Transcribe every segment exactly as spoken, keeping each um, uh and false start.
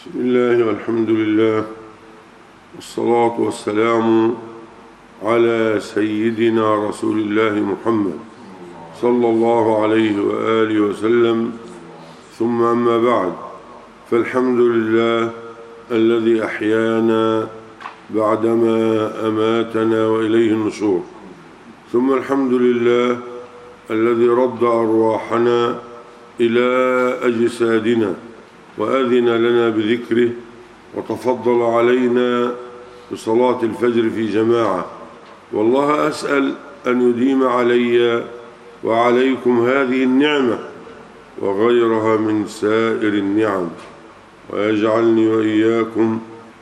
بسم الله والحمد لله والصلاة والسلام على سيدنا رسول الله محمد صلى الله عليه وآله وسلم، ثم أما بعد، فالحمد لله الذي أحيانا بعدما أماتنا وإليه النشور، ثم الحمد لله الذي رد أرواحنا إلى أجسادنا وأذن لنا بذكره وتفضل علينا بصلاة الفجر في جماعة. والله أسأل أن يديم علي وعليكم هذه النعمة وغيرها من سائر النعم، ويجعلني وإياكم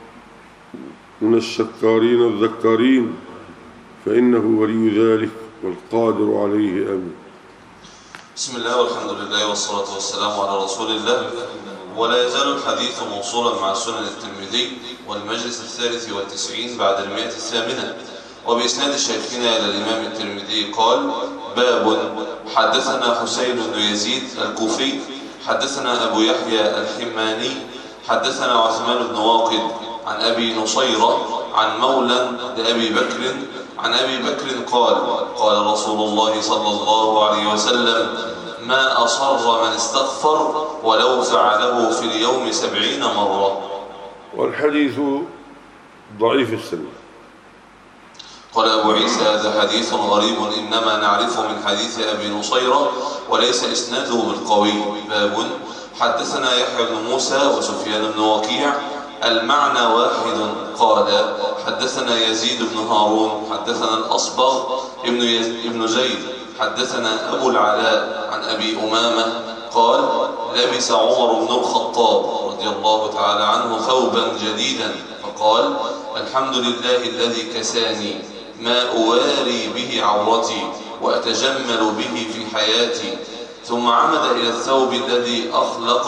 من الشكارين الذكارين، فإنه ولي ذلك والقادر عليه. آمين. بسم الله والحمد لله والصلاة والسلام على رسول الله. ولا يزال الحديث موصولا مع سنن الترمذي والمجلس الثالث والتسعين بعد المئة الثامنة، وبإسناد شيخنا إلى الإمام الترمذي قال: باب حدثنا حسين بن يزيد الكوفي حدثنا أبو يحيى الحماني حدثنا عثمان بن واقد عن أبي نصيرة عن مولى لأبي بكر عن أبي بكر قال: قال رسول الله صلى الله عليه وسلم: ما أصر من استغفر ولو فعله في اليوم سبعين مرة. والحديث ضعيف السند. قال أبو عيسى: هذا حديث غريب إنما نعرفه من حديث أبي نصيرة وليس إسناده بالقوي. باب حدثنا يحيى بن موسى وسفيان بن وكيع المعنى واحد. قال: حدثنا يزيد بن هارون حدثنا الأصبغ ابن زيد حدثنا أبو العلاء عن أبي أمامة قال: لبس عمر بن الخطاب رضي الله تعالى عنه ثوبا جديدا فقال: الحمد لله الذي كساني ما أواري به عورتي وأتجمل به في حياتي. ثم عمد إلى الثوب الذي أخلق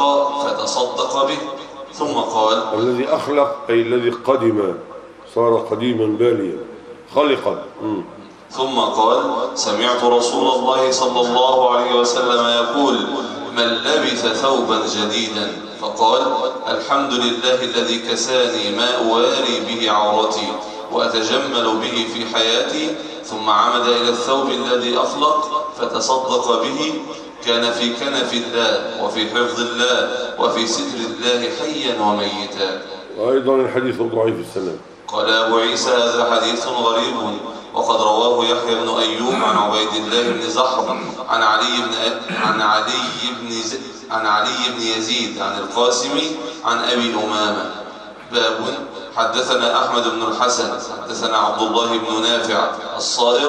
فتصدق به، ثم قال: الذي أخلق أي الذي قدم، صار قديما باليا خلقا. م. ثم قال: سمعت رسول الله صلى الله عليه وسلم يقول: من لبث ثوبا جديدا فقال: الحمد لله الذي كساني ما أواري به عورتي وأتجمل به في حياتي، ثم عمد إلى الثوب الذي أخلق فتصدق به، كان في كنف الله وفي حفظ الله وفي ستر الله حيا وميتا. وأيضا الحديث ضعيف السند. قال أبو عيسى: هذا حديث غريب، وقد رواه يحيى بن أيوب عن عبيد الله بن زحر عن علي بن عن علي بن ز... عن علي بن يزيد عن القاسم عن أبي أمامة. باب حدثنا أحمد بن الحسن حدثنا عبد الله بن نافع الصائغ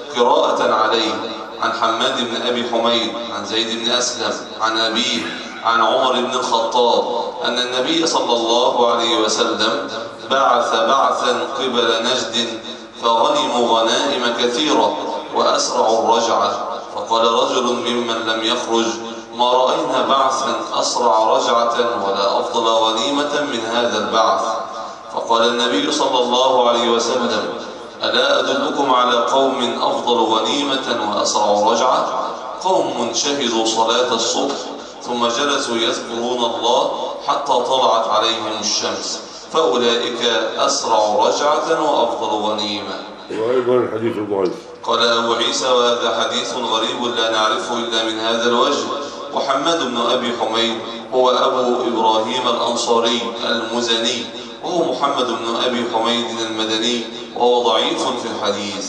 قراءة عليه عن حماد بن أبي حميد عن زيد بن أسلم عن أبيه عن عمر بن الخطاب أن النبي صلى الله عليه وسلم بعث بعثا قبل نجد فغنموا غنائم كثيرة وأسرعوا الرجعة، فقال رجل ممن لم يخرج: ما رأينا بعثا أسرع رجعة ولا أفضل غنيمة من هذا البعث. فقال النبي صلى الله عليه وسلم: ألا أدلكم على قوم أفضل غنيمة وأسرع رجعة؟ قوم شهدوا صلاة الصبح ثم جلسوا يذكرون الله حتى طلعت عليهم الشمس، فأولئك أسرع رجعة وأفضل غنيمة. وأيضا الحديث ضعيف. قال أبو عيسى: وهذا حديث غريب لا نعرفه إلا من هذا الوجه. وحماد بن أبي حميد هو أبو إبراهيم الأنصاري المزني، وهو محمد بن أبي حميد المدني، وهو ضعيف في الحديث.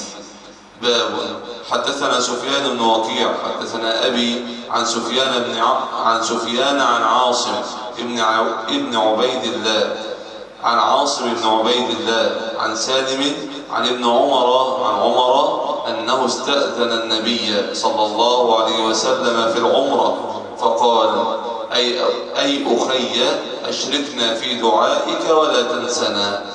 باب حدثنا سفيان بن وكيع حدثنا أبي عن سفيان بن ع... عن سفيان عن عاصم ابن ع... ابن عبيد الله عن عاصم بن عبيد الله عن سالم عن ابن عمر عن عمر أنه استأذن النبي صلى الله عليه وسلم في العمرة فقال: أي, أي أخي أشركنا في دعائك ولا تنسنا.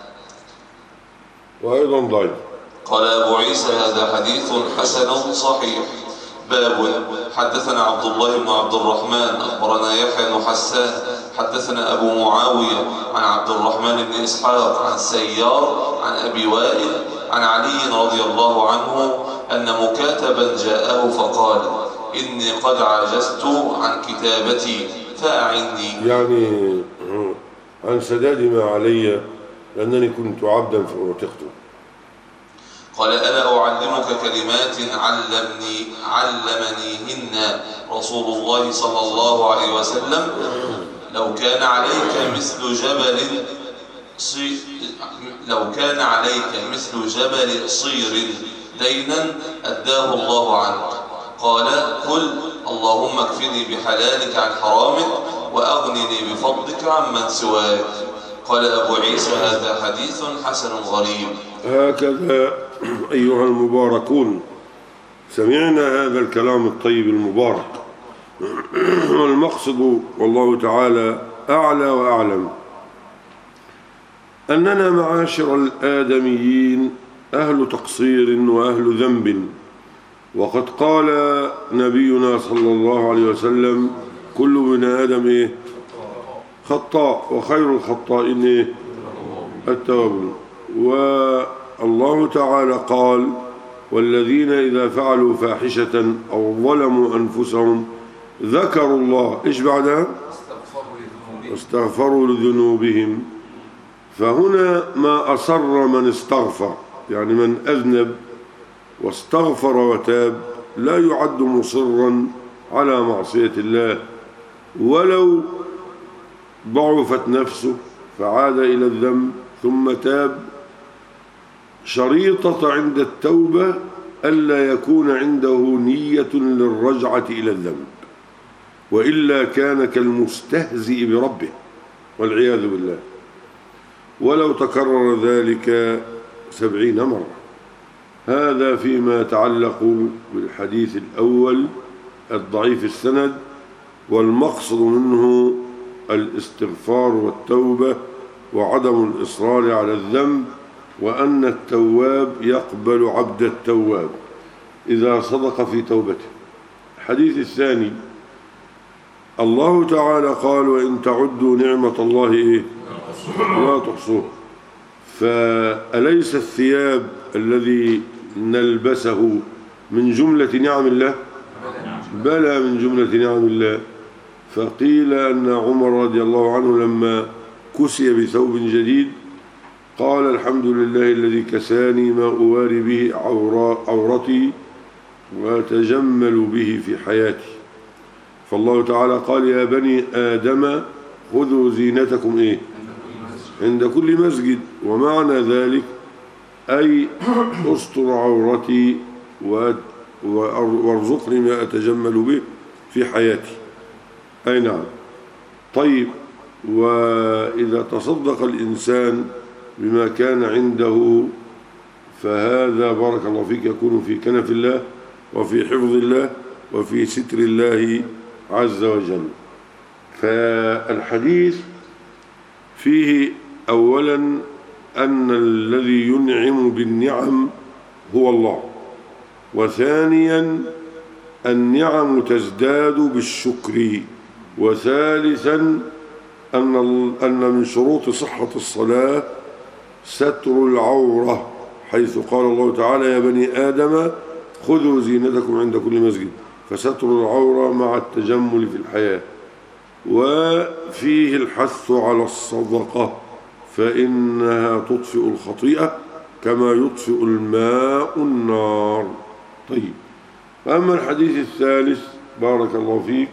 وأيضا ضعيف. قال أبو عيسى: هذا حديث حسن صحيح. باب حدثنا عبد الله بن عبد الرحمن أخبرنا يحيى بن حسان حدثنا أبو معاوية عن عبد الرحمن بن إسحاق عن سيار عن أبي وائل عن علي رضي الله عنه أن مكاتبا جاءه فقال: إني قد عجزت عن كتابتي فأعني. يعني عن سداد ما علي لأنني كنت عبدا فأعتقته. قال ألا أعلمك كلمات علمني علمنيهن رسول الله صلى الله عليه وسلم لو كان عليك مثل جبل صي لو كان عليك مثل جبل صير دينا أداه الله عنك. قال قل اللهم اكفني بحلالك عن حرامك وأغنني بفضلك عمن سواك. قال أبو عيسى هذا حديث حسن غريب. هكذا أيها المباركون سمعنا هذا الكلام الطيب المبارك، والمقصد والله تعالى أعلى وأعلم أننا معاشر الآدميين أهل تقصير وأهل ذنب، وقد قال نبينا صلى الله عليه وسلم كل ابن آدم إيه؟ خطاء وخير الخطائين إيه؟ التوابون. والله تعالى قال والذين إذا فعلوا فاحشة أو ظلموا أنفسهم ذكروا الله إيش بعدها؟ استغفروا لذنوبهم. فهنا ما أصر من استغفر، يعني من أذنب واستغفر وتاب لا يعد مصرا على معصية الله، ولو ضعفت نفسه فعاد إلى الذنب ثم تاب. شريطة عند التوبة ألا يكون عنده نية للرجعة إلى الذنب، وإلا كان كالمستهزئ بربه والعياذ بالله، ولو تكرر ذلك سبعين مرة. هذا فيما يتعلق بالحديث الأول الضعيف السند، والمقصد منه الاستغفار والتوبة وعدم الإصرار على الذنب، وأن التواب يقبل عبد التواب إذا صدق في توبته. الحديث الثاني الله تعالى قال وإن تعدوا نعمة الله إيه؟ لا تحصوه. فأليس الثياب الذي نلبسه من جملة نعم الله؟ بلى من جملة نعم الله. فقيل أن عمر رضي الله عنه لما كسي بثوب جديد قال الحمد لله الذي كساني ما أواري به عورتي وأتجمل به في حياتي. فالله تعالى قال يا بني آدم خذوا زينتكم إيه؟ عند كل مسجد. ومعنى ذلك أي أستر عورتي وارزقني ما أتجمل به في حياتي. أي نعم. طيب، وإذا تصدق الإنسان بما كان عنده فهذا بارك الله فيك يكون في كنف الله وفي حفظ الله وفي ستر الله عز وجل. فالحديث فيه أولا أن الذي ينعم بالنعم هو الله، وثانيا النعم تزداد بالشكر، وثالثا أن أن من شروط صحة الصلاة ستر العورة، حيث قال الله تعالى يا بني آدم خذوا زينتكم عند كل مسجد. فستر العورة مع التجمل في الحياة. وفيه الحث على الصدقة فإنها تطفئ الخطيئة كما يطفئ الماء النار. طيب، أما الحديث الثالث بارك الله فيك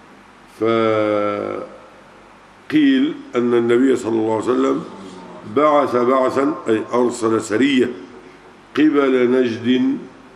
فقيل أن النبي صلى الله عليه وسلم بعث بعثا أي أرسل سرية قبل نجد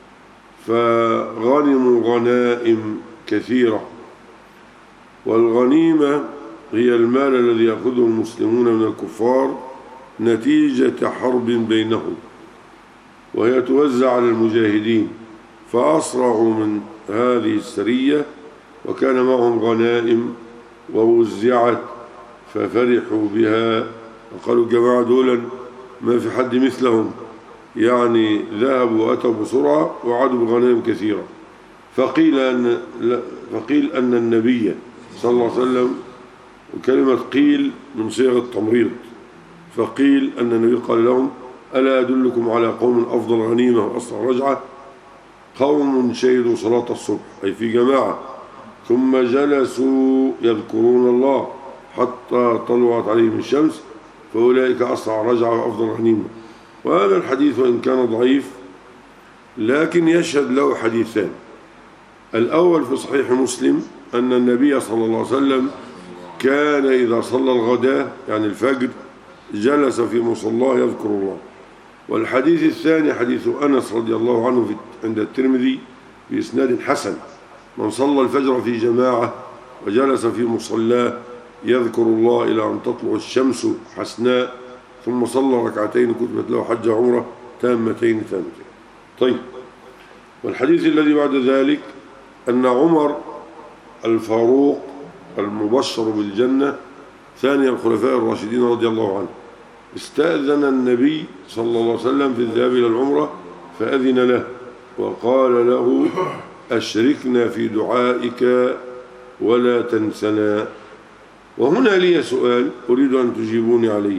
فغنموا غنائم كثيرة. والغنيمة هي المال الذي يأخذه المسلمون من الكفار نتيجة حرب بينهم، وهي توزع على المجاهدين. فأسرعوا من هذه السرية وكان معهم غنائم ووزعت ففرحوا بها وقالوا الجماعة دولا ما في حد مثلهم، يعني ذهبوا وأتوا بسرعة وعادوا بغنائم كثيرة. فقيل أن, فقيل أن النبي صلى الله عليه وسلم، وكلمة قيل من صيغ التمريض، فقيل أن النبي قال لهم ألا أدلكم على قوم أفضل غنيمة وأسرع رجعة؟ قوم شهدوا صلاة الصبح أي في جماعة ثم جلسوا يذكرون الله حتى طلعت عليهم الشمس فأولئك أسرع رجعة وأفضل غنيمة. وهذا الحديث وإن كان ضعيف لكن يشهد له حديثان. الأول في صحيح مسلم أن النبي صلى الله عليه وسلم كان إذا صلى الغداء يعني الفجر جلس في مصلاه يذكر الله. والحديث الثاني حديث أنس رضي الله عنه في عند الترمذي بإسناد حسن: من صلى الفجر في جماعة وجلس في مصلاه يذكر الله إلى أن تطلع الشمس حسناء ثم صلى ركعتين كتبت له حج عمره تامتين تامتين. طيب، والحديث الذي بعد ذلك أن عمر الفاروق المبشر بالجنة ثاني الخلفاء الراشدين رضي الله عنه استأذن النبي صلى الله عليه وسلم في الذهاب إلى العمرة فأذن له وقال له: أشركنا في دعائك ولا تنسنا. وهنا لي سؤال أريد أن تجيبوني عليه: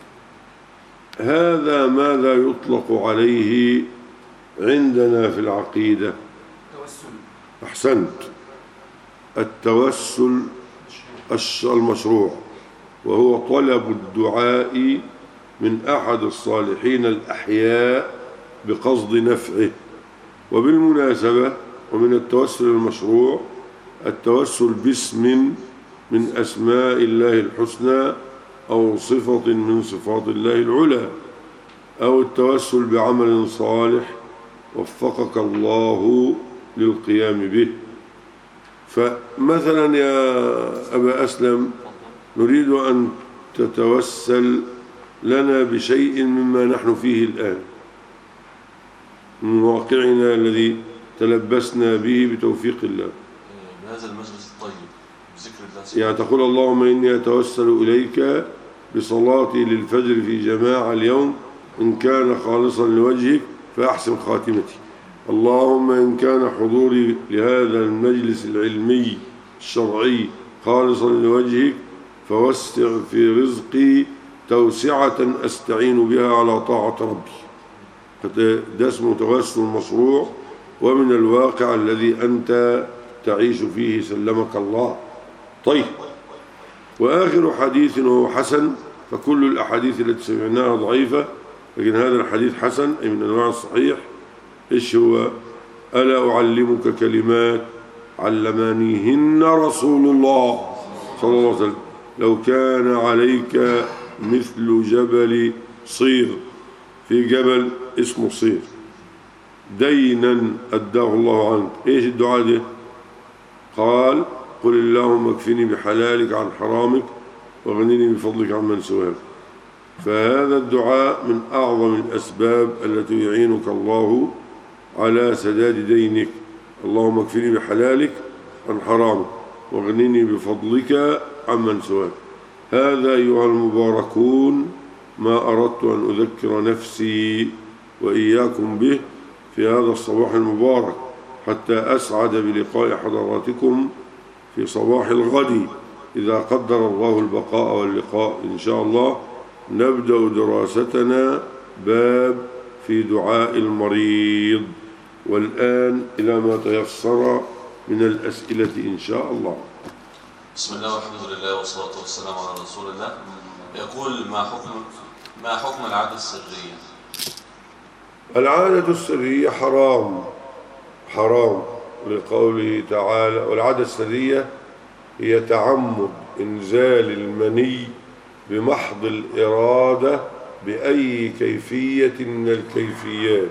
هذا ماذا يطلق عليه عندنا في العقيدة؟ توسل. أحسنت، التوسل المشروع، وهو طلب الدعاء من أحد الصالحين الأحياء بقصد نفعه. وبالمناسبة ومن التوسل المشروع التوسل باسم من أسماء الله الحسنى أو صفة من صفات الله العلى، أو التوسل بعمل صالح وفقك الله للقيام به. فمثلا يا أبا أسلم نريد أن تتوسل لنا بشيء مما نحن فيه الآن من واقعنا الذي تلبسنا به بتوفيق الله. بهذا المجلس الطيب بذكر الله، يعني تقول: اللهم إني أتوسل إليك بصلاتي للفجر في جماعة اليوم إن كان خالصا لوجهك فأحسن خاتمتي. اللهم إن كان حضوري لهذا المجلس العلمي الشرعي خالصا لوجهك فوسع في رزقي توسعة أستعين بها على طاعة ربي. ده اسمه توسل مشروع ومن الواقع الذي أنت تعيش فيه سلمك الله. طيب، وآخر حديث وهو حسن، فكل الأحاديث التي سمعناها ضعيفة لكن هذا الحديث حسن أي من أنواع الصحيح. إيش هو؟ ألا أعلمك كلمات علمانيهن رسول الله صلى الله عليه وسلم لو كان عليك مثل جبل صير، في جبل اسمه صير، دينا أداه الله عنك. إيش الدعاء ده؟ قال: قل اللهم اكفني بحلالك عن حرامك واغنني بفضلك عمن سواك. فهذا الدعاء من أعظم الأسباب التي يعينك الله على سداد دينك. اللهم اكفني بحلالك عن حرامك واغنني بفضلك عمن سواك. هذا أيها المباركون ما أردت أن أذكر نفسي وإياكم به في هذا الصباح المبارك حتى أسعد بلقاء حضراتكم في صباح الغد إذا قدر الله البقاء واللقاء إن شاء الله. نبدأ دراستنا باب في دعاء المريض، والآن إلى ما تيسر من الأسئلة إن شاء الله. بسم الله والحمد لله والصلاة والسلام على رسول الله. يقول: ما حكم ما حكم العادة السرية؟ العادة السرية حرام حرام لقوله تعالى: والعادة السرية هي تعمد إنزال المني بمحض الإرادة بأي كيفية من الكيفيات،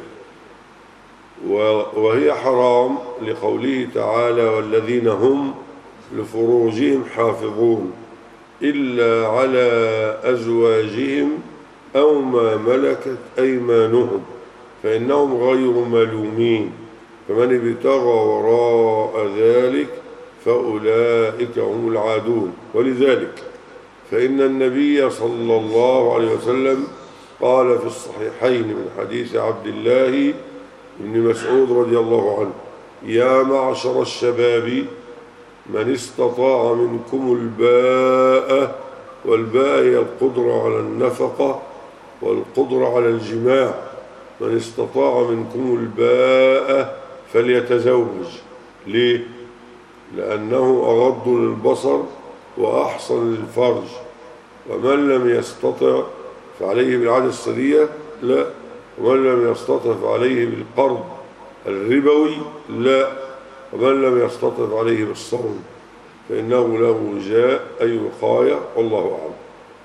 وهي حرام لقوله تعالى: والذين هم لفروجهم حافظون إلا على أزواجهم أو ما ملكت أيمانهم فإنهم غير ملومين، فمن ابتغى وراء ذلك فأولئك هم العادون. ولذلك فإن النبي صلى الله عليه وسلم قال في الصحيحين من حديث عبد الله بن مسعود رضي الله عنه: يا معشر الشباب من استطاع منكم الباءة، والباء هي القدرة على النفقة والقدرة على الجماع، من استطاع منكم الباءة فليتزوج. ليه؟ لأنه أغض للبصر وأحصن للفرج. ومن لم يستطع فعليه بالعادة السرية لا، ومن لم يستطع فعليه بالقرض الربوي لا، ومن لم يستطع فعليه بالصوم فإنه له وجاء أي وقاية، والله أعلم.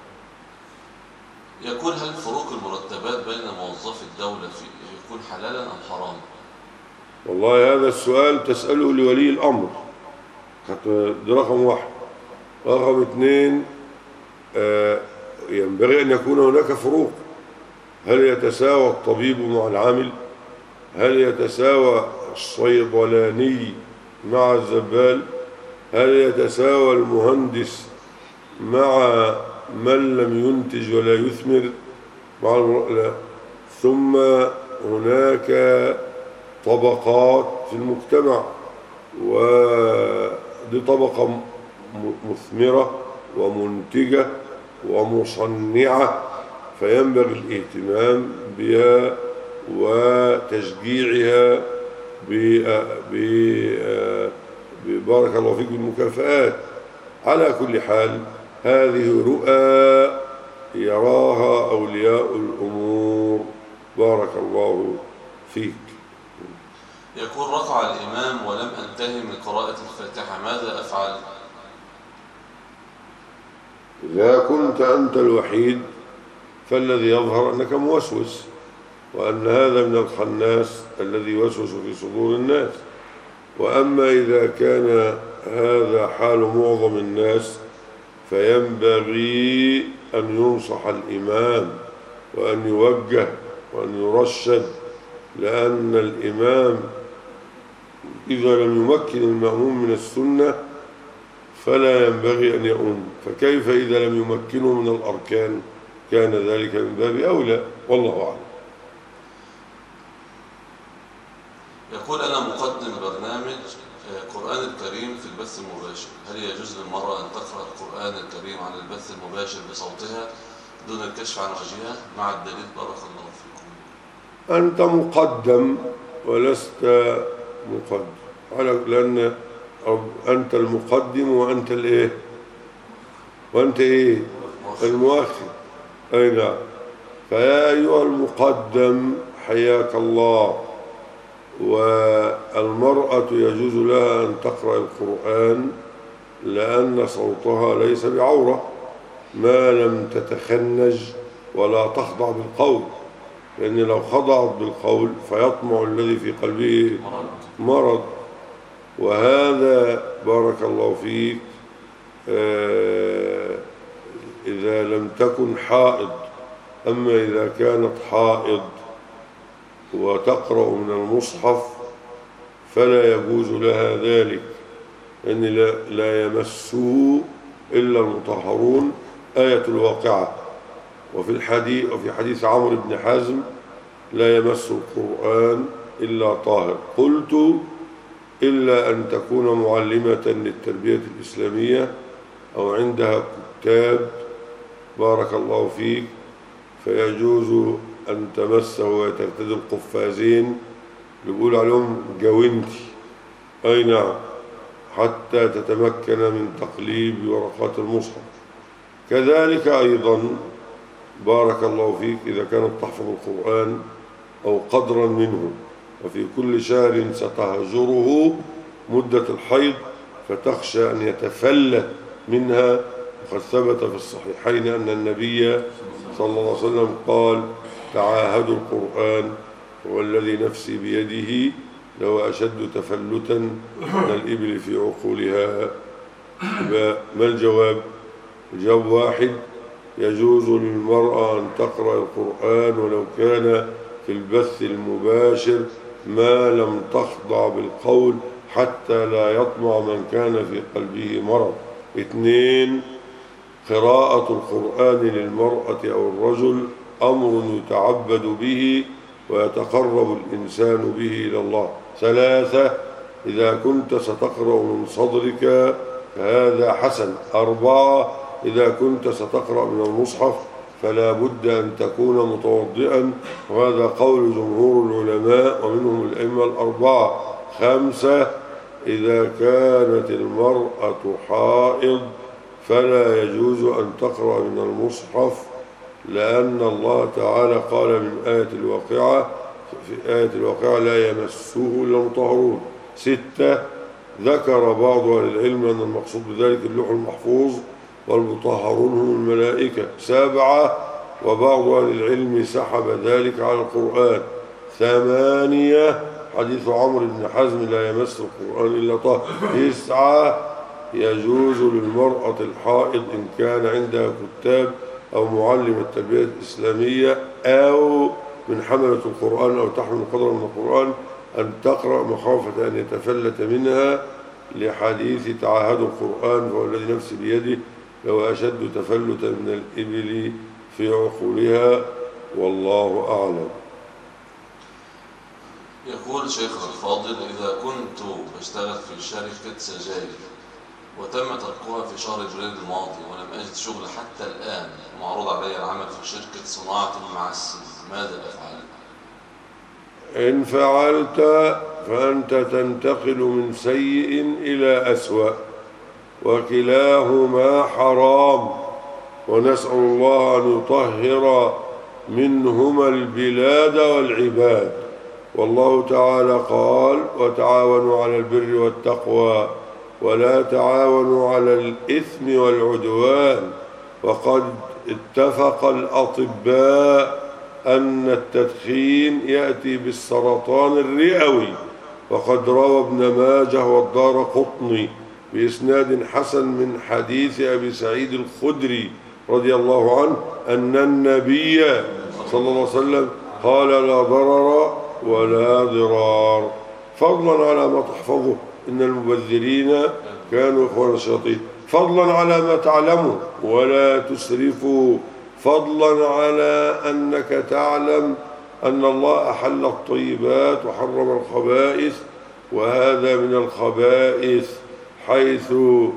يقول هل فروق المرتبات بين موظفي الدولة في يكون حلالا أم حراما؟ والله هذا السؤال تسأله لولي الأمر، ده رقم واحد. رقم اثنين، آه ينبغي أن يكون هناك فروق. هل يتساوى الطبيب مع العامل؟ هل يتساوى الصيدلاني مع الزبال؟ هل يتساوى المهندس مع من لم ينتج ولا يثمر مع لا. ثم هناك طبقات في المجتمع، ودي طبقة مثمرة ومنتجة ومصنعة، فينبغي الاهتمام بها وتشجيعها ببارك الله فيك بالمكافآت. على كل حال هذه رؤى يراها أولياء الأمور، بارك الله فيك. يكون ركع الإمام ولم أنتهي من قراءة الفاتحة، ماذا أفعل؟ إذا كنت أنت الوحيد فالذي يظهر أنك موسوس، وأن هذا من الخناس الذي يوسوس في صدور الناس. وأما إذا كان هذا حال معظم الناس فينبغي أن ينصح الإمام وأن يوجه وأن يرشد، لأن الإمام إذا لم يمكن المأموم من السنة فلا ينبغي أن يؤم، فكيف إذا لم يمكنه من الأركان؟ كان ذلك من باب أولى، والله أعلم. يقول أنا مقدم برنامج قرآن الكريم في البث المباشر، هل يجوز للمرأة أن تقرأ القرآن الكريم على البث المباشر بصوتها دون الكشف عن وجهها مع الدليل؟ بارك الله فيكم. أنت مقدم ولست مقدم، على لأن أنت المقدم وأنت الإيه؟ وأنت إيه؟ المؤخر. أي نعم. فيا أيها المقدم حياك الله، والمرأة يجوز لها أن تقرأ القرآن لأن صوتها ليس بعورة ما لم تتخنج ولا تخضع بالقول، لأن لو خضعت بالقول فيطمع الذي في قلبه مرض. وهذا بارك الله فيك آه إذا لم تكن حائض. أما إذا كانت حائض وتقرأ من المصحف فلا يجوز لها ذلك، لأن لا, لا يمسه إلا المطهرون، آية الواقعة. وفي الحديث وفي حديث عمرو بن حزم لا يمس القرآن إلا طاهر. قلت إلا أن تكون معلمة للتربية الإسلامية أو عندها كتاب بارك الله فيك فيجوز أن تمسه وترتدي القفازين اللي بيقول عليهم جوينتي، أي نعم، حتى تتمكن من تقليب ورقات المصحف. كذلك أيضا بارك الله فيك إذا كانت تحفظ القرآن أو قدرا منه، وفي كل شهر ستهجره مدة الحيض فتخشى أن يتفلت منها. وقد ثبت في الصحيحين أن النبي صلى الله عليه وسلم قال تعاهدوا القرآن والذي نفسي بيده لو أشد تفلتا من الإبل في عقولها. ما الجواب؟ الجواب واحد، يجوز للمرأة أن تقرأ القرآن ولو كان في البث المباشر ما لم تخضع بالقول حتى لا يطمع من كان في قلبه مرض. اثنين، قراءة القرآن للمرأة أو الرجل أمر يتعبد به ويتقرب الإنسان به إلى الله. ثلاثة، إذا كنت ستقرأ من صدرك فهذا حسن. أربعة، إذا كنت ستقرأ من المصحف فلا بد أن تكون متوضئا، وهذا قول جمهور العلماء ومنهم الأئمة الأربعة. خمسة، إذا كانت المرأة حائض فلا يجوز أن تقرأ من المصحف، لأن الله تعالى قال من آية الواقعة في آية الواقعة لا يمسه إلا المطهرون. ستة، ذكر بعض أهل العلم أن المقصود بذلك اللوح المحفوظ والمطهرون هم الملائكة. سبعة، وبعض أهل العلم سحب ذلك على القرآن. ثمانية، حديث عمرو بن حزم لا يمس القرآن إلا طاهر. تسعة، يجوز للمرأة الحائض إن كان عندها كتاب أو معلم التربية الإسلامية أو من حملة القرآن أو تحمل قدرا من القرآن أن تقرأ مخافة أن يتفلت منها، لحديث تعاهد القرآن فوالذي نفسي بيده لو أشد تفلتا من الإبل في عقولها، والله أعلم. يقول شيخنا الفاضل: إذا كنت بشتغل في شركة سجاير وتم تركها في شهر جوليد الماضي ولم أجد شغل حتى الآن، معروض علي العمل في شركة صناعة المعسل، ماذا أفعل؟ إن فعلت فأنت تنتقل من سيء إلى أسوأ، وكلاهما حرام، ونسأل الله أن يطهر منهما البلاد والعباد. والله تعالى قال: وتعاونوا على البر والتقوى ولا تعاونوا على الإثم والعدوان. وقد اتفق الأطباء أن التدخين يأتي بالسرطان الرئوي، وقد روى ابن ماجه والدارقطني بإسناد حسن من حديث أبي سعيد الخدري رضي الله عنه أن النبي صلى الله عليه وسلم قال: لا ضرر ولا ضرار. فضلا على ما تحفظه، إن المبذرين كانوا إخوان الشياطين. فضلا على ما تعلمه ولا تسرفوا. فضلا على أنك تعلم أن الله أحل الطيبات وحرم الخبائث، وهذا من الخبائث حيث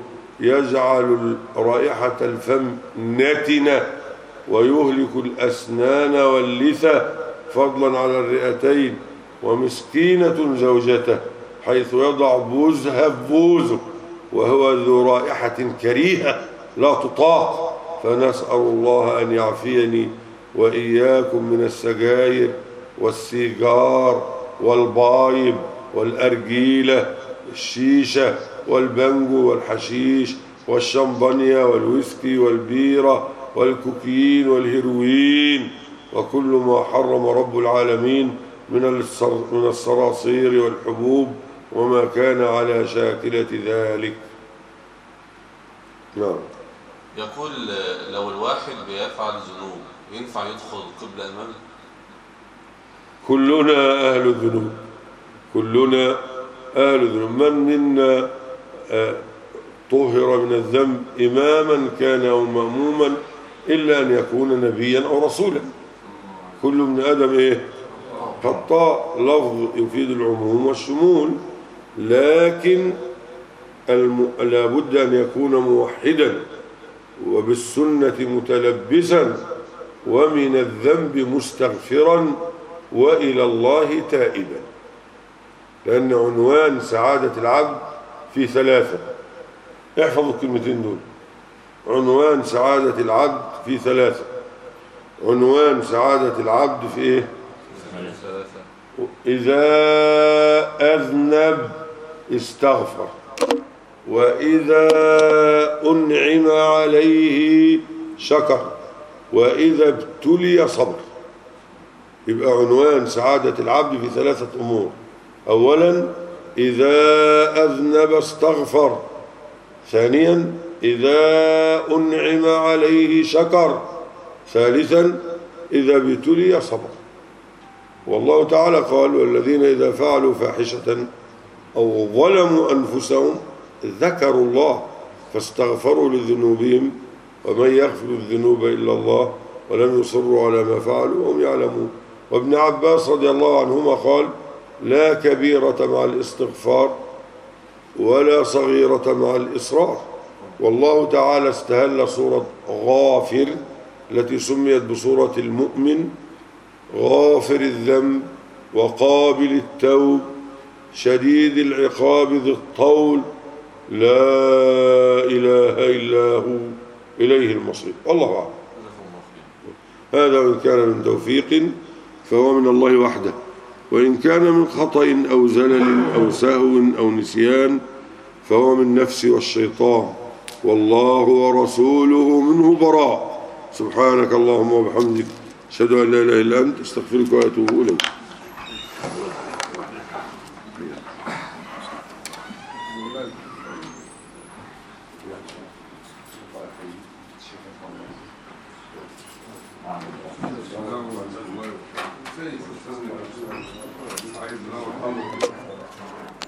يجعل رائحة الفم نتنة ويهلك الأسنان واللثة. فضلا على الرئتين. ومسكينة زوجته حيث يضع بوزها بوزه وهو ذو رائحة كريهة لا تطاق. فنسأل الله أن يعفيني وإياكم من السجاير والسيجار والبايب والأرجيلة الشيشة والبنجو والحشيش والشمبانيا والويسكي والبيرة والكوكين والهيروين وكل ما حرم رب العالمين من الصراصير والحبوب وما كان على شاكلة ذلك. نعم. يقول: لو الواحد بيفعل ذنوب ينفع يدخل قبل أمامه؟ كلنا أهل الذنوب، كلنا أهل الذنوب. من منا طهر من الذنب إماما كان أو مأموما إلا أن يكون نبيا أو رسولا. كل من آدم إيه؟ خطاء. لفظ يفيد العموم والشمول، لكن الم... لابد أن يكون موحدا وبالسنة متلبسا ومن الذنب مستغفرا وإلى الله تائبا، لأن عنوان سعادة العبد في ثلاثة. احفظوا الكلمتين دول. عنوان سعادة العبد في ثلاثة. عنوان سعادة العبد في إيه؟ إذا أذنب استغفر، وإذا أنعم عليه شكر، وإذا ابتلي صبر. يبقى عنوان سعادة العبد في ثلاثة أمور. أولا إذا أذنب استغفر. ثانيا إذا أنعم عليه شكر. ثالثا إذا ابتلي صبر. والله تعالى قال: والذين إذا فعلوا فاحشة أو ظلموا أنفسهم ذكروا الله فاستغفروا لذنوبهم ومن يغفر الذنوب إلا الله ولم يصروا على ما فعلوا وهم يعلمون. وابن عباس رضي الله عنهما قال: لا كبيرة مع الاستغفار ولا صغيرة مع الإصرار. والله تعالى استهل سورة غافر التي سميت بسورة المؤمن: غافر الذنب وقابل التوب شديد العقاب ذي الطول لا إله إلا هو إليه المصير. والله أعلم. هذا وإن كان من توفيق فهو من الله وحده، وإن كان من خطأ أو زلل أو سهو أو نسيان فهو من نفس والشيطان، والله ورسوله منه براء. سبحانك اللهم وبحمدك أشهد أن لا إله إلا أنت أستغفرك وأتوب إليك. Thank you.